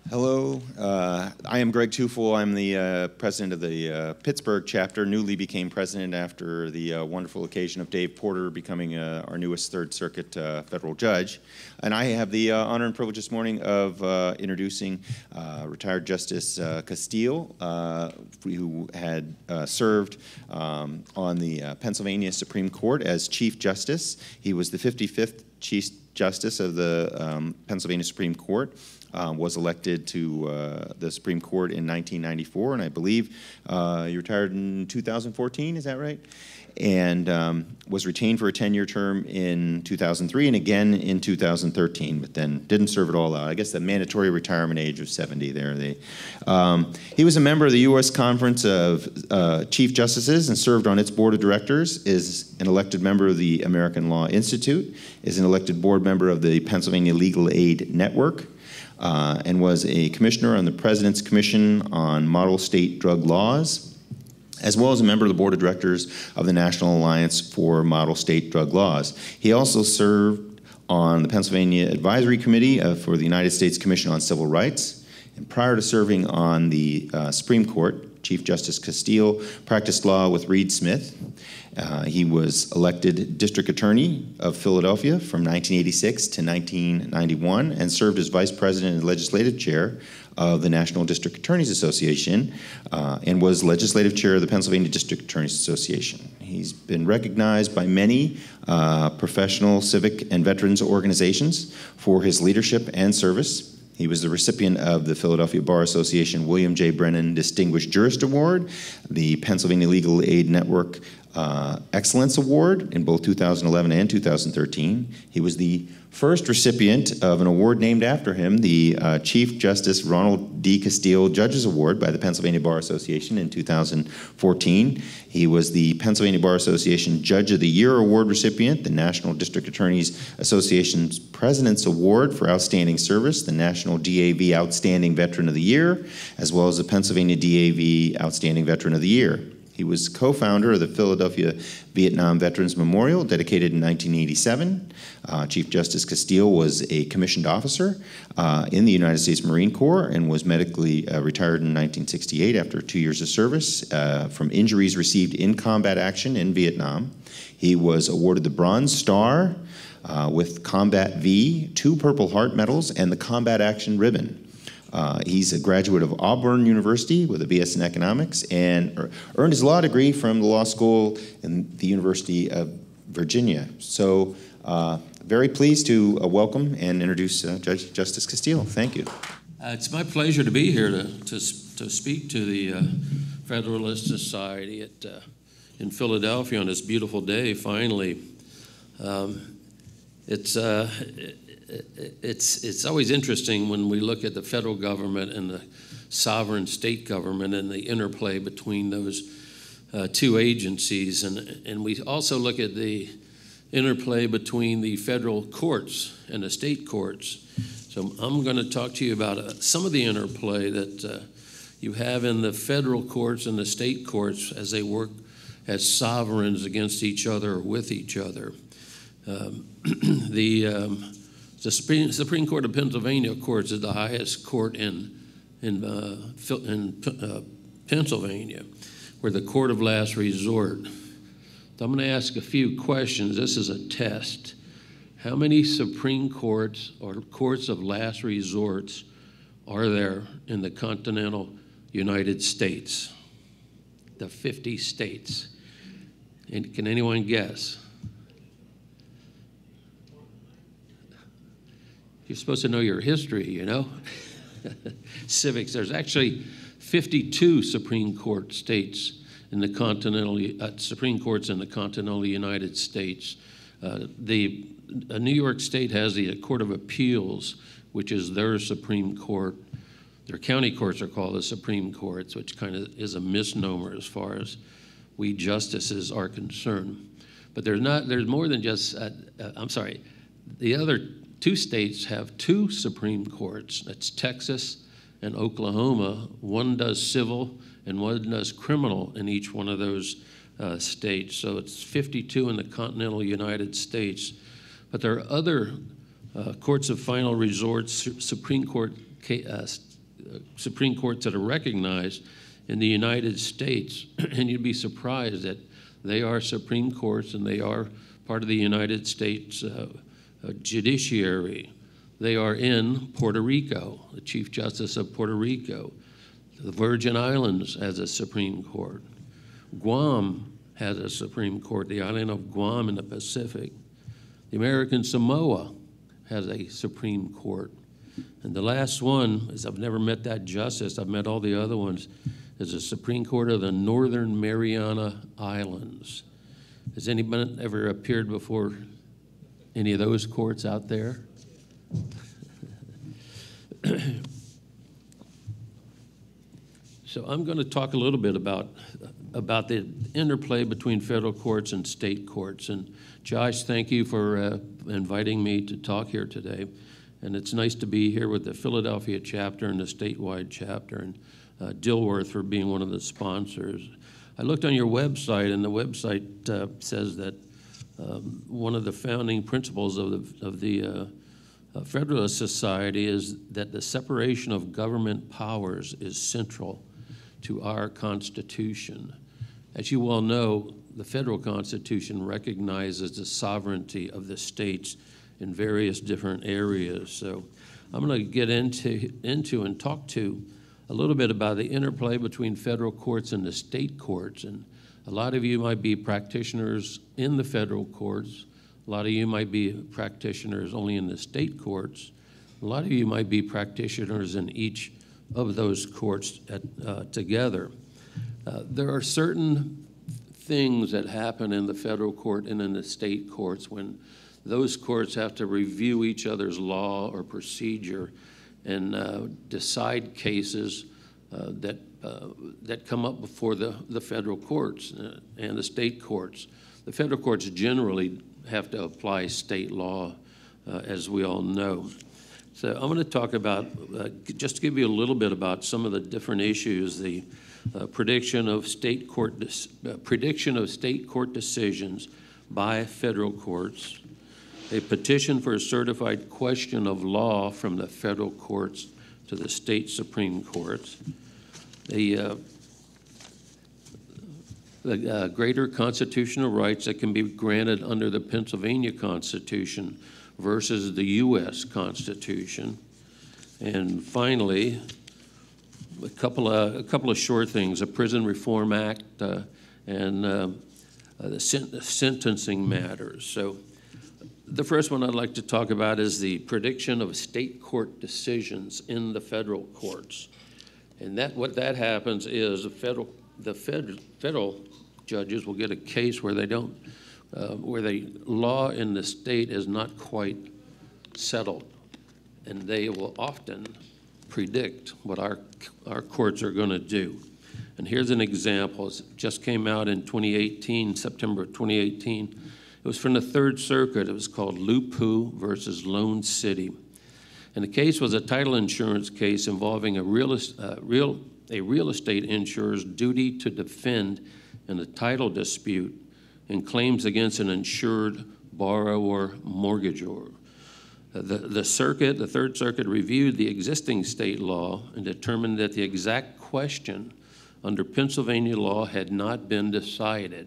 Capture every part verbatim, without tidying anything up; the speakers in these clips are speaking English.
Hello, uh, I am Greg Tufel. I'm the uh, president of the uh, Pittsburgh chapter, newly became president after the uh, wonderful occasion of Dave Porter becoming uh, our newest Third Circuit uh, federal judge. And I have the uh, honor and privilege this morning of uh, introducing uh, retired Justice uh, Castile, uh, who had uh, served um, on the uh, Pennsylvania Supreme Court as Chief Justice. He was the fifty-fifth Chief Justice of the um, Pennsylvania Supreme Court. Uh, was elected to uh, the Supreme Court in nineteen ninety-four, and I believe uh, you retired in two thousand fourteen, is that right? And um, was retained for a ten-year term in two thousand three and again in two thousand thirteen, but then didn't serve it all out. I guess the mandatory retirement age of seventy there. They, um, he was a member of the U S Conference of uh, Chief Justices and served on its board of directors, is an elected member of the American Law Institute, is an elected board member of the Pennsylvania Legal Aid Network, Uh, and was a commissioner on the President's Commission on Model State Drug Laws, as well as a member of the board of directors of the National Alliance for Model State Drug Laws. He also served on the Pennsylvania Advisory Committee uh, for the United States Commission on Civil Rights. And prior to serving on the uh, Supreme Court, Chief Justice Castile practiced law with Reed Smith. Uh, he was elected District Attorney of Philadelphia from nineteen eighty-six to nineteen ninety-one and served as Vice President and Legislative Chair of the National District Attorneys Association uh, and was Legislative Chair of the Pennsylvania District Attorneys Association. He's been recognized by many uh, professional, civic, and veterans organizations for his leadership and service. He was the recipient of the Philadelphia Bar Association William J. Brennan Distinguished Jurist Award, the Pennsylvania Legal Aid Network uh, Excellence Award in both two thousand eleven and two thousand thirteen. He was the first recipient of an award named after him, the uh, Chief Justice Ronald D. Castile Judges Award by the Pennsylvania Bar Association in two thousand fourteen. He was the Pennsylvania Bar Association Judge of the Year Award recipient, the National District Attorneys Association's President's Award for Outstanding Service, the National D A V Outstanding Veteran of the Year, as well as the Pennsylvania D A V Outstanding Veteran of the Year. He was co-founder of the Philadelphia Vietnam Veterans Memorial, dedicated in nineteen eighty-seven. Uh, Chief Justice Castile was a commissioned officer uh, in the United States Marine Corps and was medically uh, retired in nineteen sixty-eight after two years of service uh, from injuries received in combat action in Vietnam. He was awarded the Bronze Star uh, with Combat V, two Purple Heart medals, and the Combat Action Ribbon. Uh, he's a graduate of Auburn University with a B S in economics and er earned his law degree from the law school in the University of Virginia. So uh, very pleased to uh, welcome and introduce uh, Judge Justice Castile. Thank you. Uh, it's my pleasure to be here to, to, to speak to the uh, Federalist Society at, uh, in Philadelphia on this beautiful day, finally. Um, it's, uh, it, It's, it's always interesting when we look at the federal government and the sovereign state government and the interplay between those uh, two agencies. And, and we also look at the interplay between the federal courts and the state courts. So I'm going to talk to you about uh, some of the interplay that uh, you have in the federal courts and the state courts as they work as sovereigns against each other or with each other. Um, the... Um, The Supreme, Supreme Court of Pennsylvania, of course, is the highest court in, in, uh, in uh, Pennsylvania. We're the court of last resort. So I'm going to ask a few questions. This is a test. How many Supreme Courts or courts of last resorts are there in the continental United States? The fifty states. And can anyone guess? You're supposed to know your history, you know? Civics. There's actually fifty-two Supreme Court states in the continental, uh, Supreme Courts in the continental United States. Uh, the uh, New York State has the Court of Appeals, which is their Supreme Court. Their county courts are called the Supreme Courts, which kind of is a misnomer as far as we justices are concerned. But there's not, there's more than just, uh, uh, I'm sorry, the other two states have two Supreme Courts. That's Texas and Oklahoma. One does civil and one does criminal in each one of those uh, states. So it's fifty-two in the continental United States. But there are other uh, courts of final resort, Supreme Court uh, Supreme Courts that are recognized in the United States, and you'd be surprised that they are Supreme Courts and they are part of the United States uh, uh, judiciary. They are in Puerto Rico, the Chief Justice of Puerto Rico. The Virgin Islands has a Supreme Court. Guam has a Supreme Court, the island of Guam in the Pacific. The American Samoa has a Supreme Court. And the last one is, I've never met that justice, I've met all the other ones, is the Supreme Court of the Northern Mariana Islands. Has anyone ever appeared before any of those courts out there? So I'm going to talk a little bit about, about the interplay between federal courts and state courts. And Josh, thank you for uh, inviting me to talk here today. And it's nice to be here with the Philadelphia chapter and the statewide chapter, and uh, Dilworth for being one of the sponsors. I looked on your website, and the website uh, says that um, one of the founding principles of the, of the uh, uh, Federalist Society is that the separation of government powers is central to our Constitution. As you all know, the federal Constitution recognizes the sovereignty of the states in various different areas. So I'm going to get into, into and talk to a little bit about the interplay between federal courts and the state courts. And a lot of you might be practitioners in the federal courts. A lot of you might be practitioners only in the state courts. A lot of you might be practitioners in each of those courts at, uh, together. Uh, there are certain things that happen in the federal court and in the state courts when those courts have to review each other's law or procedure and uh, decide cases uh, that, uh, that come up before the, the federal courts uh, and the state courts. The federal courts generally have to apply state law, uh, as we all know. So I'm going to talk about, uh, just to give you a little bit about some of the different issues, the uh, prediction of state court, uh, prediction of state court decisions by federal courts, a petition for a certified question of law from the federal courts to the state Supreme Courts, the, uh, the uh, greater constitutional rights that can be granted under the Pennsylvania Constitution versus the U S Constitution. And finally, a couple of, a couple of short things, a Prison Reform Act uh, and uh, uh, the sen sentencing matters. So the first one I'd like to talk about is the prediction of state court decisions in the federal courts. And that what that happens is the federal, the fed, federal judges will get a case where they don't Uh, where the law in the state is not quite settled, and they will often predict what our, our courts are going to do. And here's an example. It just came out in twenty eighteen, September twenty eighteen. It was from the Third Circuit. It was called Lupu versus Lone City. And the case was a title insurance case involving a real, uh, real, a real estate insurer's duty to defend in a title dispute and claims against an insured borrower mortgagor. The, the circuit, the Third Circuit, reviewed the existing state law and determined that the exact question under Pennsylvania law had not been decided.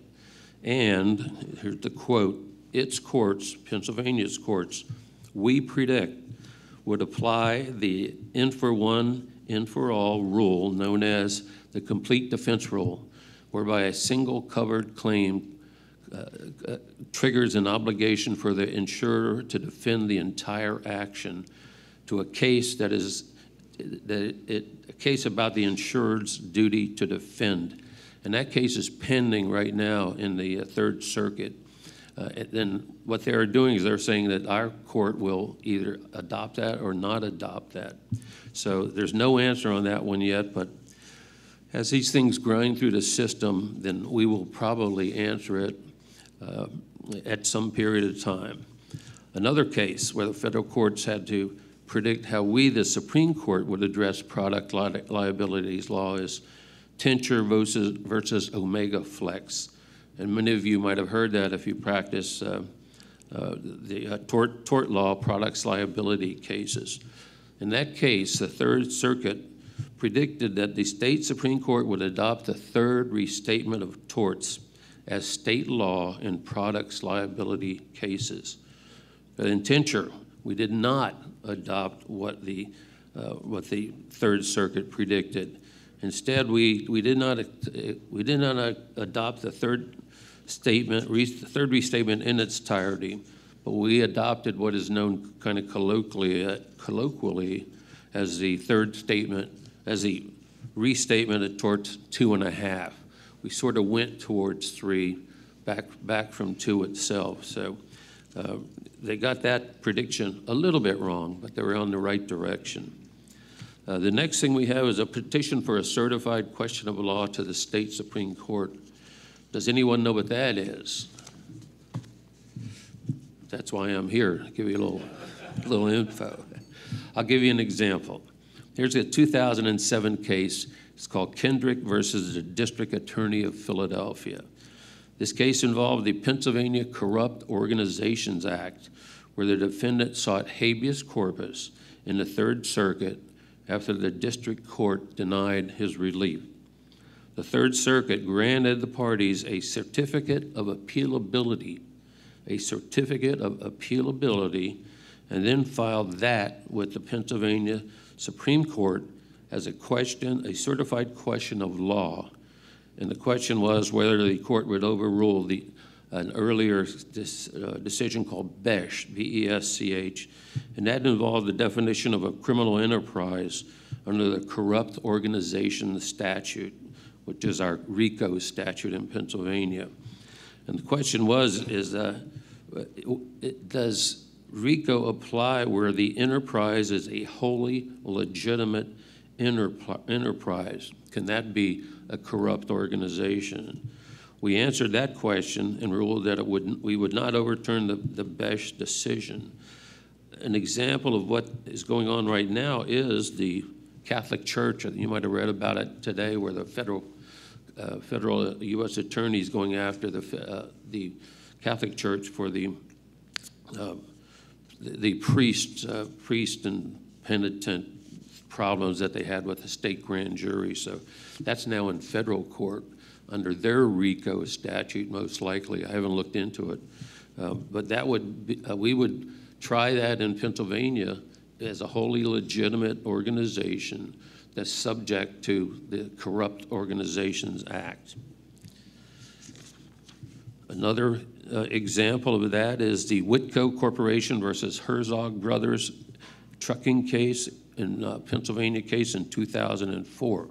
And, here's the quote, its courts, Pennsylvania's courts, we predict would apply the in for one, in for all rule known as the complete defense rule, whereby a single covered claim Uh, uh, triggers an obligation for the insurer to defend the entire action to a case that is that it, it, a case about the insured's duty to defend. And that case is pending right now in the uh, Third Circuit. Uh, and then what they're doing is they're saying that our court will either adopt that or not adopt that. So there's no answer on that one yet, but as these things grind through the system, then we will probably answer it Uh, at some period of time. Another case where the federal courts had to predict how we, the Supreme Court, would address product li liabilities law is Tincher versus, versus Omega Flex. And many of you might have heard that if you practice uh, uh, the uh, tort, tort law products liability cases. In that case, the Third Circuit predicted that the state Supreme Court would adopt the third restatement of torts as state law in products liability cases. But in Tincher, we did not adopt what the, uh, what the Third Circuit predicted. Instead, we, we, did not, we did not adopt the third statement, re, the third restatement in its entirety, but we adopted what is known kind of colloquially, uh, colloquially as the third statement, as the restatement of torts two and a half. We sort of went towards three, back, back from two itself. So uh, they got that prediction a little bit wrong, but they were on the right direction. Uh, the next thing we have is a petition for a certified question of law to the state Supreme Court. Does anyone know what that is? That's why I'm here, to give you a little, little info. I'll give you an example. Here's a two thousand seven case. It's called Kendrick versus the District Attorney of Philadelphia. This case involved the Pennsylvania Corrupt Organizations Act, where the defendant sought habeas corpus in the Third Circuit after the district court denied his relief. The Third Circuit granted the parties a certificate of appealability, a certificate of appealability, and then filed that with the Pennsylvania Supreme Court as a question, a certified question of law. And the question was whether the court would overrule the, an earlier dis, uh, decision called BESH, B E S C H, and that involved the definition of a criminal enterprise under the Corrupt Organization Statute, which is our RICO statute in Pennsylvania. And the question was, is uh, it, does RICO apply where the enterprise is a wholly legitimate enterprise? Can that be a corrupt organization? We answered that question and ruled that it would, we would not overturn the, the BESH decision. An example of what is going on right now is the Catholic Church. You might have read about it today, where the federal uh, federal U S attorney is going after the uh, the Catholic Church for the uh, the, the priests, uh, priest and penitent problems that they had with the state grand jury. So that's now in federal court under their RICO statute, most likely. I haven't looked into it, uh, but that would be, uh, we would try that in Pennsylvania as a wholly legitimate organization that's subject to the Corrupt Organizations Act. Another uh, example of that is the Whitco Corporation versus Herzog Brothers trucking case in uh, Pennsylvania case in two thousand four.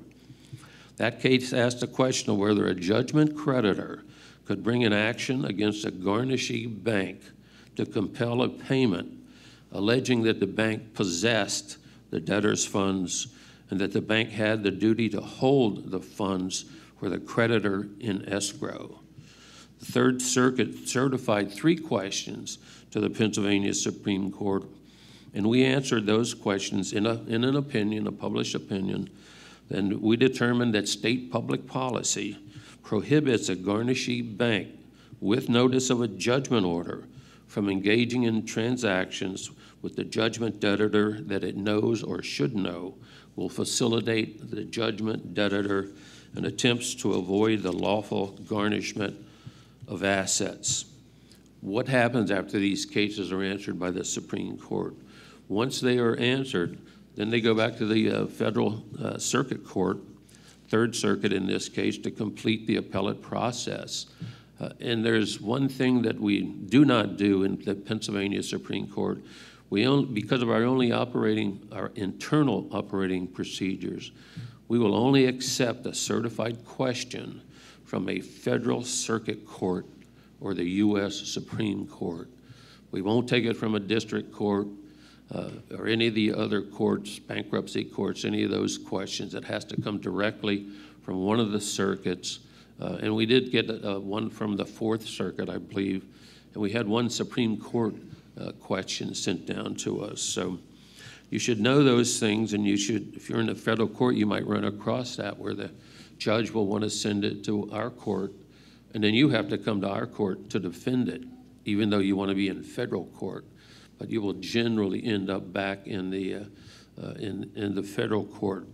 That case asked the question of whether a judgment creditor could bring an action against a garnishee bank to compel a payment, alleging that the bank possessed the debtor's funds and that the bank had the duty to hold the funds for the creditor in escrow. The Third Circuit certified three questions to the Pennsylvania Supreme Court, and we answered those questions in, a, in an opinion, a published opinion. Then we determined that state public policy prohibits a garnishee bank with notice of a judgment order from engaging in transactions with the judgment debtor that it knows or should know will facilitate the judgment debtor and attempts to avoid the lawful garnishment of assets. What happens after these cases are answered by the Supreme Court? Once they are answered, then they go back to the uh, federal uh, circuit court, Third Circuit in this case, to complete the appellate process. Uh, and there's one thing that we do not do in the Pennsylvania Supreme Court. We only, because of our only operating, our internal operating procedures, we will only accept a certified question from a federal circuit court or the U S Supreme Court. We won't take it from a district court uh, or any of the other courts, bankruptcy courts, any of those questions. It has to come directly from one of the circuits. Uh, and we did get uh, one from the Fourth Circuit, I believe, and we had one Supreme Court uh, question sent down to us. So you should know those things, and you should, if you're in a federal court, you might run across that where the judge will want to send it to our court, and then you have to come to our court to defend it, even though you want to be in federal court. But you will generally end up back in the, uh, uh, in, in the federal court.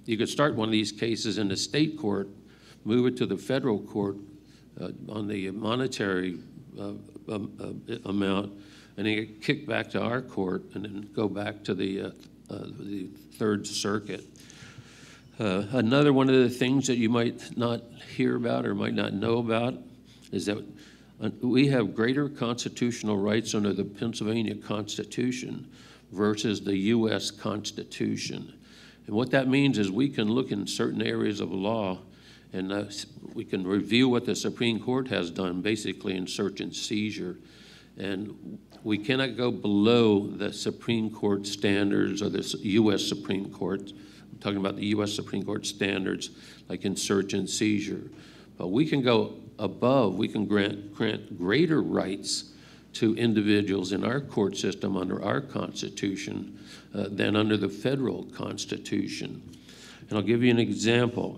you could start one of these cases in the state court, move it to the federal court uh, on the monetary uh, um, uh, amount, and then get kicked back to our court, and then go back to the, uh, uh, the Third Circuit. Uh, another one of the things that you might not hear about or might not know about is that we have greater constitutional rights under the Pennsylvania Constitution versus the U S Constitution. And what that means is we can look in certain areas of law and uh, we can review what the Supreme Court has done basically in search and seizure. And we cannot go below the Supreme Court standards or the U S Supreme Court. I'm talking about the U S Supreme Court standards like in search and seizure. But we can go above, we can grant, grant greater rights to individuals in our court system under our Constitution uh, than under the federal Constitution. And I'll give you an example.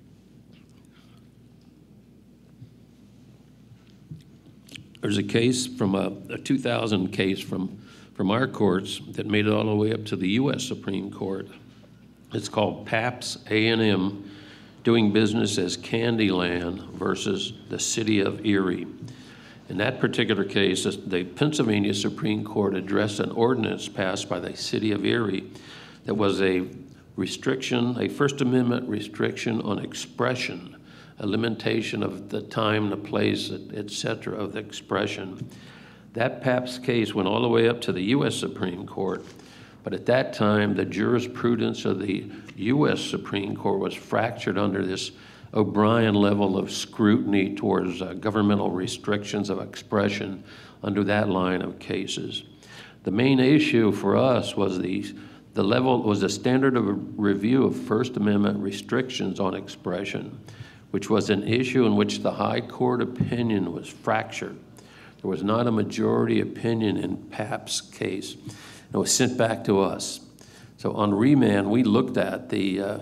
There's a case from a, a two thousand case from, from our courts that made it all the way up to the U S Supreme Court. It's called Pabst A and M doing business as Candyland versus the city of Erie. In that particular case, the Pennsylvania Supreme Court addressed an ordinance passed by the city of Erie that was a restriction, a First Amendment restriction on expression, a limitation of the time, the place, et cetera, of the expression. That Pabst case went all the way up to the U S Supreme Court, but at that time, the jurisprudence of the U S Supreme Court was fractured under this O'Brien level of scrutiny towards uh, governmental restrictions of expression under that line of cases. The main issue for us was the, the level, was the standard of review of First Amendment restrictions on expression, which was an issue in which the high court opinion was fractured. There was not a majority opinion in Pabst's case. It was sent back to us. So on remand, we looked at the, uh,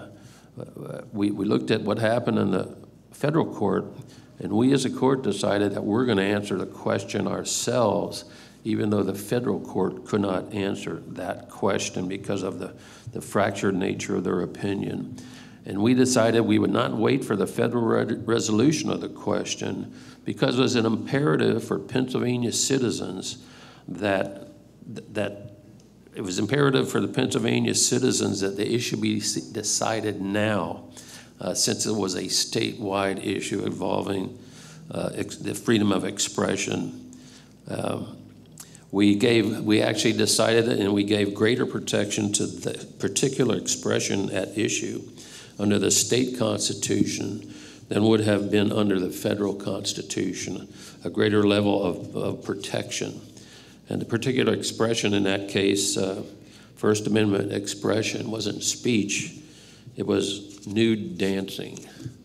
we, we looked at what happened in the federal court, and we as a court decided that we're going to answer the question ourselves, even though the federal court could not answer that question because of the, the fractured nature of their opinion. And we decided we would not wait for the federal re resolution of the question because it was an imperative for Pennsylvania citizens that, that it was imperative for the Pennsylvania citizens that the issue be decided now, uh, since it was a statewide issue involving uh, the freedom of expression. Um, we gave, we actually decided it, and we gave greater protection to the particular expression at issue under the state constitution than would have been under the federal constitution, a greater level of, of protection. And the particular expression in that case, uh, First Amendment expression, wasn't speech, it was nude dancing.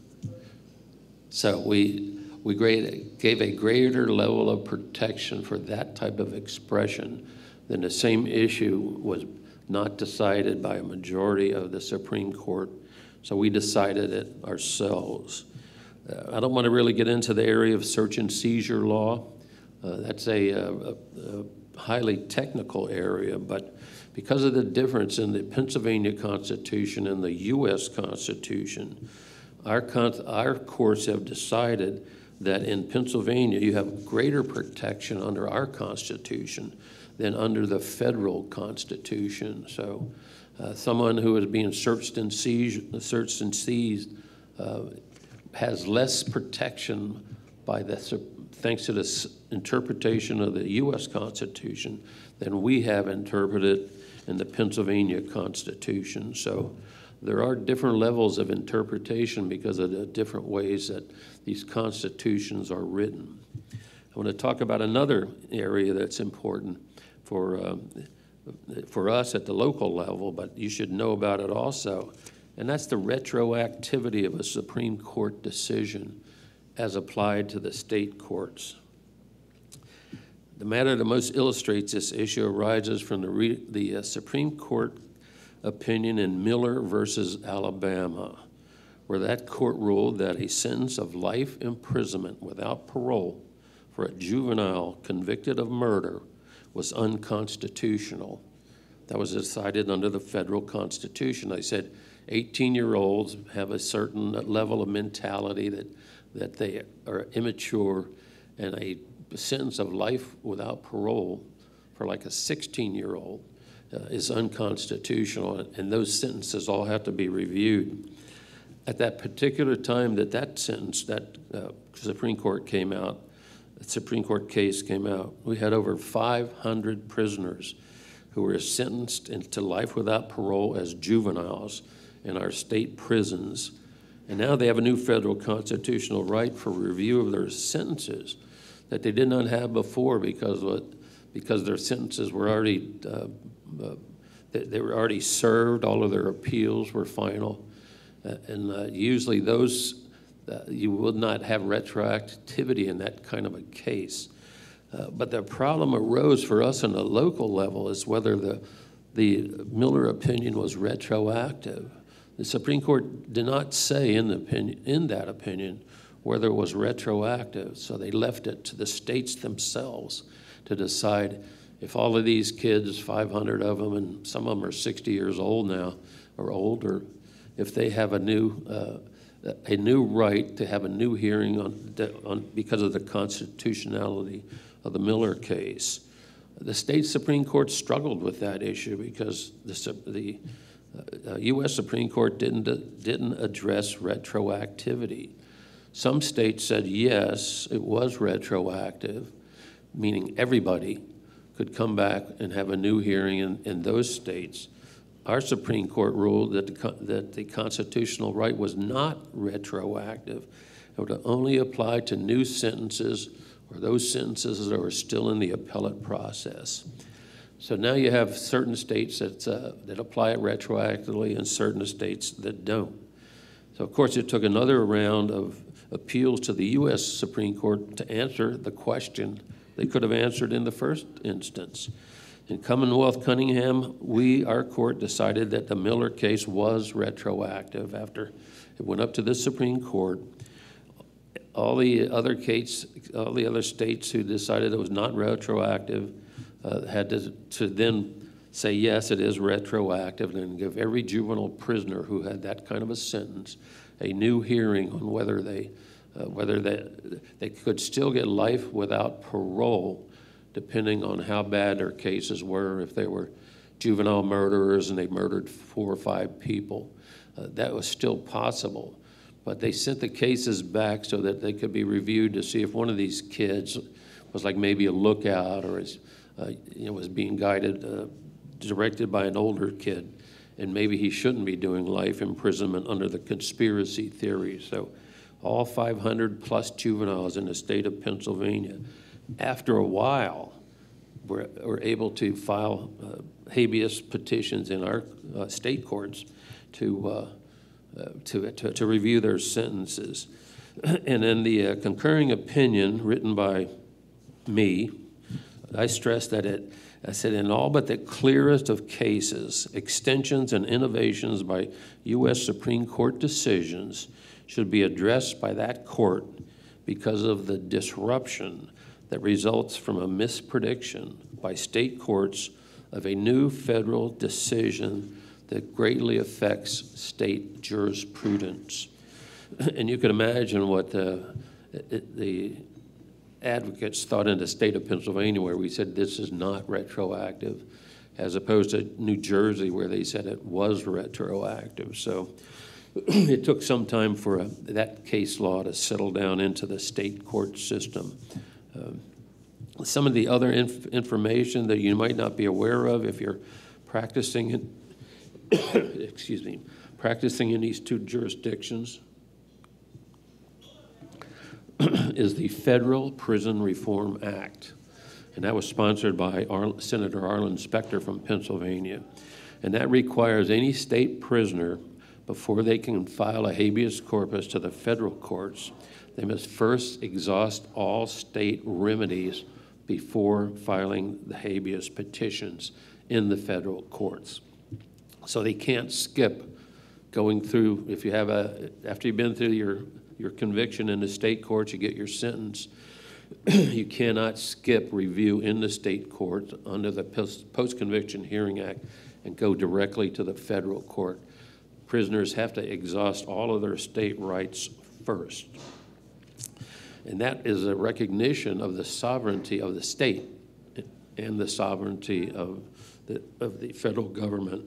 So we, we gave a greater level of protection for that type of expression than the same issue was not decided by a majority of the Supreme Court. So we decided it ourselves. Uh, I don't want to really get into the area of search and seizure law. Uh, that's a, a, a highly technical area, but because of the difference in the Pennsylvania Constitution and the U S Constitution, our, con our courts have decided that in Pennsylvania you have greater protection under our Constitution than under the federal Constitution. So uh, someone who is being searched and seized, searched and seized uh, has less protection by the thanks to this interpretation of the U S Constitution than we have interpreted in the Pennsylvania Constitution. So there are different levels of interpretation because of the different ways that these constitutions are written. I want to talk about another area that's important for, uh, for us at the local level, but you should know about it also, and that's the retroactivity of a Supreme Court decision as applied to the state courts. The matter that most illustrates this issue arises from the, re the uh, Supreme Court opinion in Miller versus Alabama, where that court ruled that a sentence of life imprisonment without parole for a juvenile convicted of murder was unconstitutional. That was decided under the federal Constitution. They said eighteen-year-olds have a certain level of mentality that, that they are immature, and a sentence of life without parole for like a sixteen-year-old uh, is unconstitutional, and those sentences all have to be reviewed. At that particular time that that sentence, that uh, Supreme Court came out, the Supreme Court case came out, we had over five hundred prisoners who were sentenced into life without parole as juveniles in our state prisons. And now they have a new federal constitutional right for review of their sentences that they did not have before because what, because their sentences were already, uh, uh, they, they were already served, all of their appeals were final. Uh, and uh, usually those, uh, you would not have retroactivity in that kind of a case. Uh, but the problem arose for us on a local level is whether the, the Miller opinion was retroactive. The Supreme Court did not say in, the opinion, in that opinion whether it was retroactive, so they left it to the states themselves to decide if all of these kids, five hundred of them, and some of them are sixty years old now or older, if they have a new uh, a new right to have a new hearing on, on because of the constitutionality of the Miller case. The state Supreme Court struggled with that issue because the, the uh, U S Supreme Court didn't didn't address retroactivity. Some states said yes, it was retroactive, meaning everybody could come back and have a new hearing in, in those states. Our Supreme Court ruled that the, that the constitutional right was not retroactive. It would only apply to new sentences or those sentences that are still in the appellate process. So now you have certain states that, uh, that apply it retroactively and certain states that don't. So of course it took another round of appeals to the U S Supreme Court to answer the question they could have answered in the first instance. In Commonwealth Cunningham, we, our court, decided that the Miller case was retroactive after it went up to the Supreme Court. All the other case, all the other states who decided it was not retroactive uh, had to, to then say, yes, it is retroactive, and give every juvenile prisoner who had that kind of a sentence a new hearing on whether they, uh, whether they, they could still get life without parole, depending on how bad their cases were. If they were juvenile murderers and they murdered four or five people, uh, that was still possible. But they sent the cases back so that they could be reviewed to see if one of these kids was like maybe a lookout or is, uh, you know, was being guided, uh, directed by an older kid, and maybe he shouldn't be doing life imprisonment under the conspiracy theory. So all five hundred plus juveniles in the state of Pennsylvania, after a while, were, were able to file uh, habeas petitions in our uh, state courts to, uh, uh, to, to, to review their sentences. And in the uh, concurring opinion written by me, I stressed that it, I said, in all but the clearest of cases, extensions and innovations by U S Supreme Court decisions should be addressed by that court because of the disruption that results from a misprediction by state courts of a new federal decision that greatly affects state jurisprudence. And you can imagine what the, the advocates thought in the state of Pennsylvania, where we said this is not retroactive, as opposed to New Jersey, where they said it was retroactive. So it took some time for a, that case law to settle down into the state court system. Um, some of the other inf information that you might not be aware of if you're practicing in, excuse me, practicing in these two jurisdictions is the Federal Prison Reform Act. And that was sponsored by Ar Senator Arlen Specter from Pennsylvania. And that requires any state prisoner, before they can file a habeas corpus to the federal courts, they must first exhaust all state remedies before filing the habeas petitions in the federal courts. So they can't skip going through, if you have a, after you've been through your, your conviction in the state courts, you get your sentence, you cannot skip review in the state court under the Post-Conviction Hearing Act and go directly to the federal court. prisoners have to exhaust all of their state rights first. And that is a recognition of the sovereignty of the state and the sovereignty of the, of the federal government.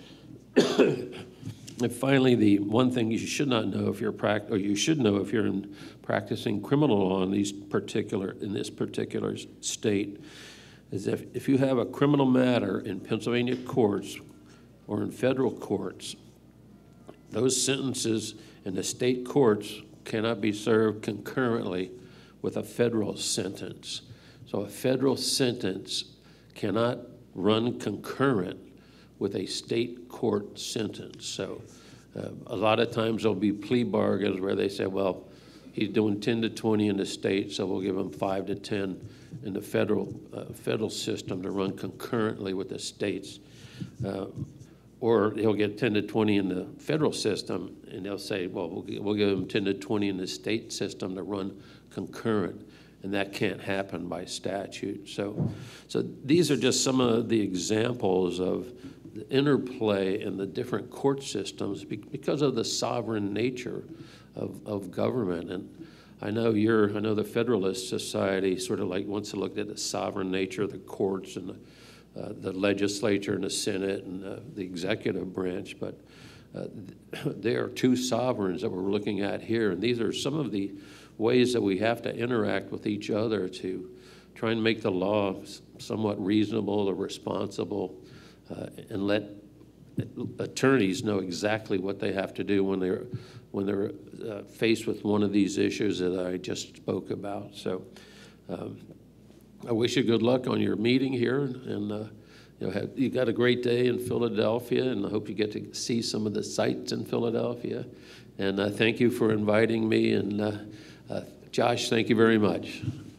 And finally, the one thing you should not know if you're prac- or you should know if you're in practicing criminal law in these particular in this particular state is if, if you have a criminal matter in Pennsylvania courts or in federal courts, those sentences in the state courts cannot be served concurrently with a federal sentence. So a federal sentence cannot run concurrent with a state court sentence. So uh, a lot of times there'll be plea bargains where they say, well, he's doing ten to twenty in the state, so we'll give him five to ten in the federal uh, federal system to run concurrently with the states. Uh, or he'll get ten to twenty in the federal system, and they'll say, well, we'll, we'll give him ten to twenty in the state system to run concurrent. And that can't happen by statute. So, so these are just some of the examples of the interplay in the different court systems because of the sovereign nature of, of government. And I know you're, I know the Federalist Society sort of like wants to look at the sovereign nature of the courts and the, uh, the legislature and the Senate and uh, the executive branch, but uh, there are two sovereigns that we're looking at here, and these are some of the ways that we have to interact with each other to try and make the law somewhat reasonable or responsible, uh, and let attorneys know exactly what they have to do when they're when they're uh, faced with one of these issues that I just spoke about. So um, I wish you good luck on your meeting here, and uh, you know, have, you got a great day in Philadelphia, and I hope you get to see some of the sights in Philadelphia. And uh, thank you for inviting me, and uh, uh, Josh, thank you very much.